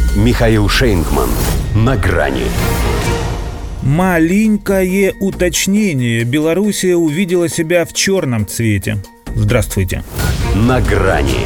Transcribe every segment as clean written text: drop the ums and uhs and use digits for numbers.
Михаил Шейнгман. На грани. Маленькое уточнение. Белоруссия увидела себя в черном цвете. Здравствуйте. На грани.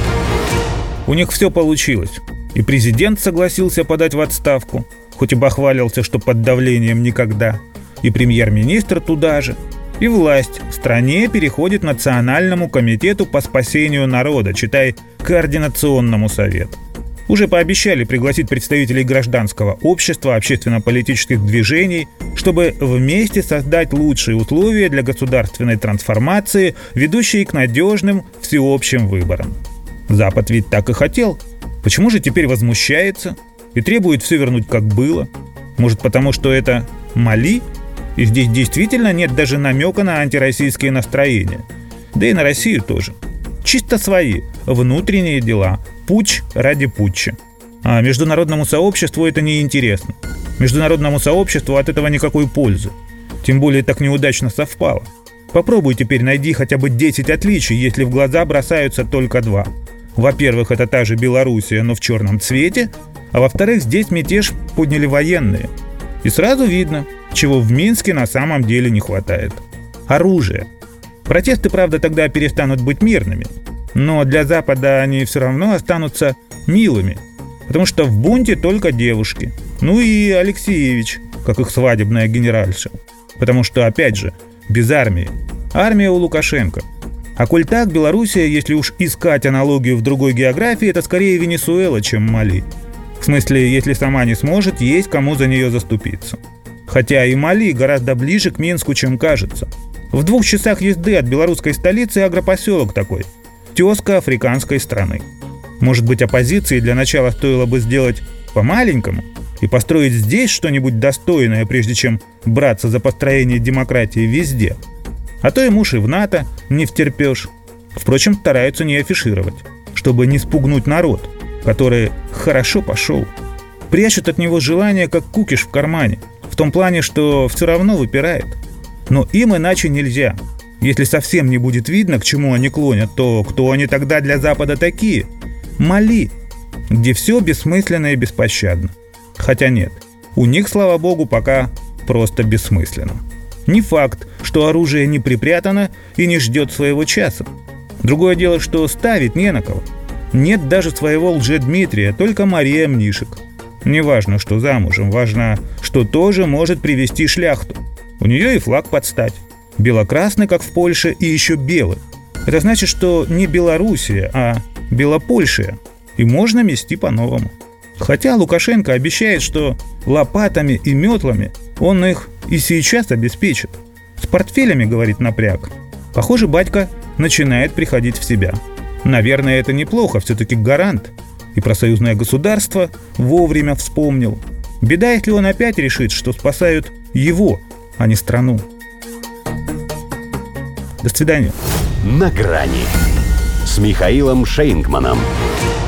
У них все получилось. И президент согласился подать в отставку, хоть и бахвалился, что под давлением никогда. И премьер-министр туда же. И власть в стране переходит Национальному комитету по спасению народа, читай, Координационному совету. Уже пообещали пригласить представителей гражданского общества, общественно-политических движений, чтобы вместе создать лучшие условия для государственной трансформации, ведущей к надежным всеобщим выборам. Запад ведь так и хотел. Почему же теперь возмущается и требует все вернуть как было? Может, потому что это Мали? И здесь действительно нет даже намека на антироссийские настроения. Да и на Россию тоже. Чисто свои, внутренние дела. Путч ради путча. А международному сообществу это не интересно. Международному сообществу от этого никакой пользы. Тем более так неудачно совпало. Попробуй теперь найди хотя бы 10 отличий, если в глаза бросаются только 2. Во-первых, это та же Белоруссия, но в черном цвете. А во-вторых, здесь мятеж подняли военные. И сразу видно, чего в Минске на самом деле не хватает. Оружие. Протесты, правда, тогда перестанут быть мирными. Но для Запада они все равно останутся милыми. Потому что в бунте только девушки. Ну и Алексеевич, как их свадебная генеральша. Потому что, опять же, без армии. Армия у Лукашенко. А коль так, Белоруссия, если уж искать аналогию в другой географии, это скорее Венесуэла, чем Мали. В смысле, если сама не сможет, есть кому за нее заступиться. Хотя и Мали гораздо ближе к Минску, чем кажется. В 2 часах езды от белорусской столицы агропоселок такой. Тезка африканской страны. Может быть, оппозиции для начала стоило бы сделать по-маленькому и построить здесь что-нибудь достойное, прежде чем браться за построение демократии везде. А то и муж и в НАТО не втерпешь. Впрочем, стараются не афишировать, чтобы не спугнуть народ, который хорошо пошел. Прячут от него желание, как кукиш в кармане, в том плане, что все равно выпирает. Но им иначе нельзя. Если совсем не будет видно, к чему они клонят, то кто они тогда для Запада такие? Мали, где все бессмысленно и беспощадно. Хотя нет, у них, слава богу, пока просто бессмысленно. Не факт, что оружие не припрятано и не ждет своего часа. Другое дело, что ставить не на кого. Нет даже своего Лжедмитрия, только Мария Мнишек. Не важно, что замужем, важно, что тоже может привести шляхту. У нее и флаг под стать. Бело-красный, как в Польше, и еще белый. Это значит, что не Белоруссия, а Белопольшия. И можно мести по-новому. Хотя Лукашенко обещает, что лопатами и метлами он их и сейчас обеспечит. С портфелями, говорит, напряг. Похоже, батька начинает приходить в себя. Наверное, это неплохо, все-таки гарант. И про союзное государство вовремя вспомнил. Беда, если он опять решит, что спасают его, а не страну. До свидания. На грани с Михаилом Шейнгманом.